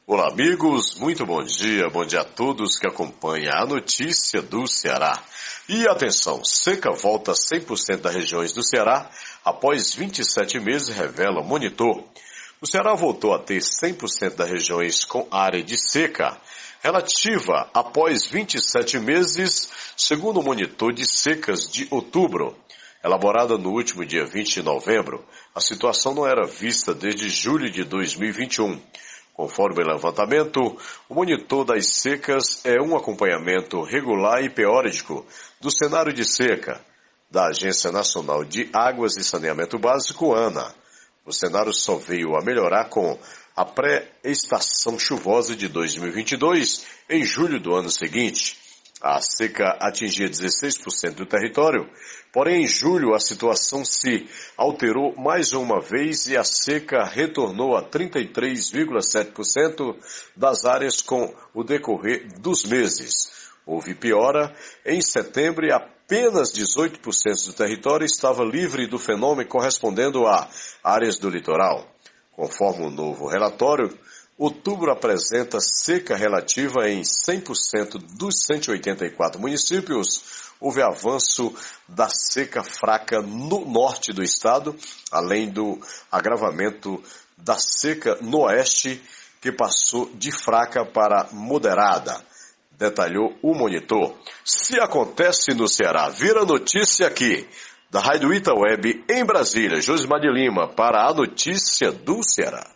Olá, amigos, muito bom dia a todos que acompanham a notícia do Ceará. E atenção, seca volta a 100% das regiões do Ceará após 27 meses, revela monitor. O Ceará voltou a ter 100% das regiões com área de seca relativa após 27 meses, segundo o monitor de secas de outubro. Elaborada no último dia 20 de novembro, a situação não era vista desde julho de 2021. Conforme o levantamento, o monitor das secas é um acompanhamento regular e periódico do cenário de seca da Agência Nacional de Águas e Saneamento Básico, ANA. O cenário só veio a melhorar com a pré-estação chuvosa de 2022, em julho do ano seguinte. A seca atingia 16% do território, porém em julho a situação se alterou mais uma vez e a seca retornou a 33,7% das áreas com o decorrer dos meses. Houve piora, em setembro apenas 18% do território estava livre do fenômeno correspondendo a áreas do litoral. Conforme o novo relatório, outubro apresenta seca relativa em 100% dos 184 municípios. Houve avanço da seca fraca no norte do estado, além do agravamento da seca no oeste, que passou de fraca para moderada, detalhou o monitor. Se acontece no Ceará, vira notícia aqui, da Rádio Itaweb em Brasília. Josimar de Lima para a notícia do Ceará.